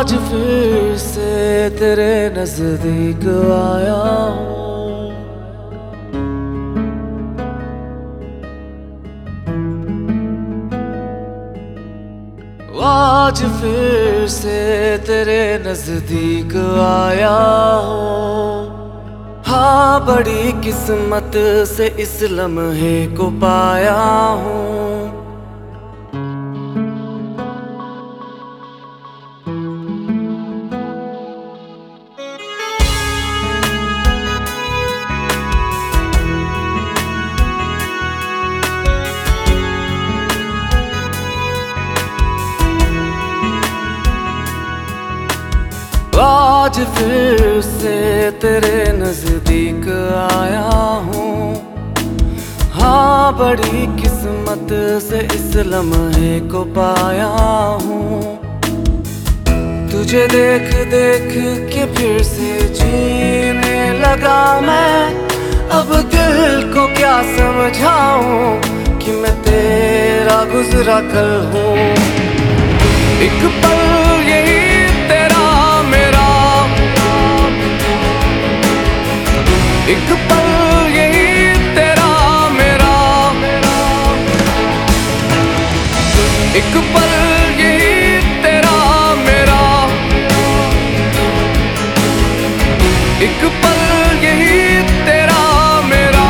आज फिर से तेरे नजदीक आया हूँ। आज फिर से तेरे नजदीक आया हूँ। हाँ, बड़ी किस्मत से इस लम्हे को पाया हूँ। आज फिर से तेरे नजदीक आया हूँ। हाँ, बड़ी किस्मत से इस लम्हे को पाया हूँ। तुझे देख देख के फिर से जीने लगा मैं। अब दिल को क्या समझाऊं कि मैं तेरा गुजरा कल हूँ। एक पल यही तेरा मेरा, एक पल यही तेरा मेरा, एक पल यही तेरा मेरा, एक पल यही तेरा मेरा।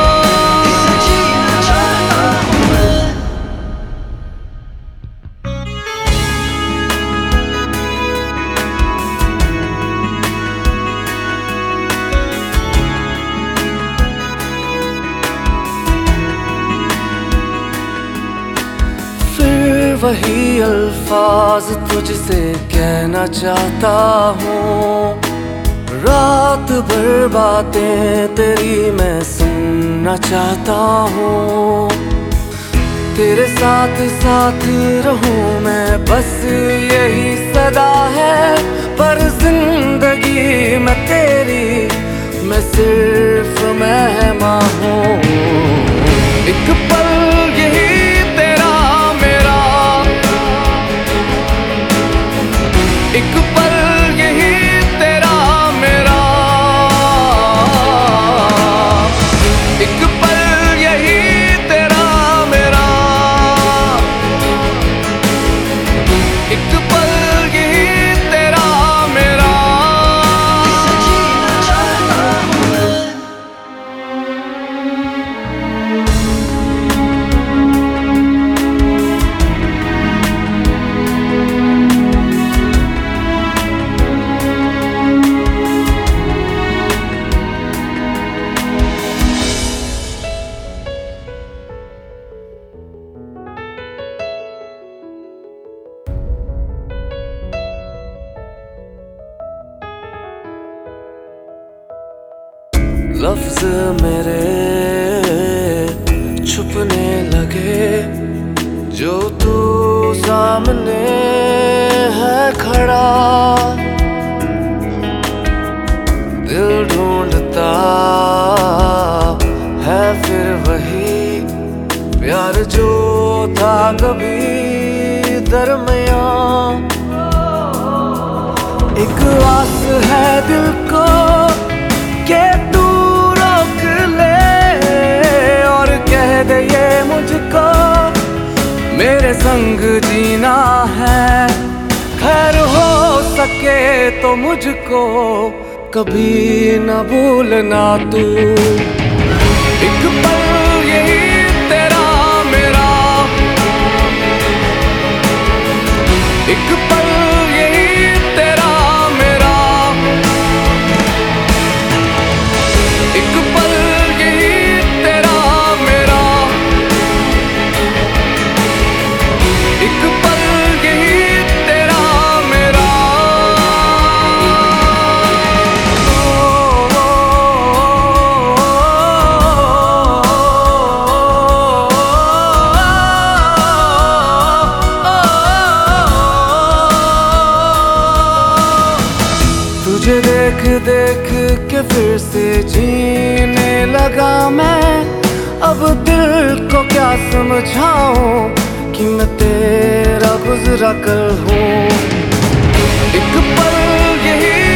वही अल्फाज तुझसे कहना चाहता हूँ। रात भर बातें तेरी मैं सुनना चाहता हूँ। तेरे साथ साथ रहूँ मैं, बस यही सदा है। पर जिंदगी में तेरी मैं सिर्फ मेहमान हूँ। एक पल यही एक पल यही तेरा मेरा, एक पल यही तेरा मेरा, एक पल यही तेरा मेरा। लफ्ज मेरे छुपने लगे, जो तू सामने है खड़ा। दिल ढूंढता है फिर वही प्यार जो था कभी दरमियां। एक आस है दिल को के तू रोक ले और कह दे ये मुझको मेरे संग जीना है। खैर हो सके तो मुझको कभी न भूलना तू। एक पल यही तेरा मेरा, एक पल यही तेरा मेरा, एक पल यही तेरा मेरा, एक पल यही तेरा मेरा। तुझे देख देख के फिर से जीने लगा मैं। अब दिल को क्या समझाऊं कि मैं तेरा गुजरा कल हूँ। एक पल यही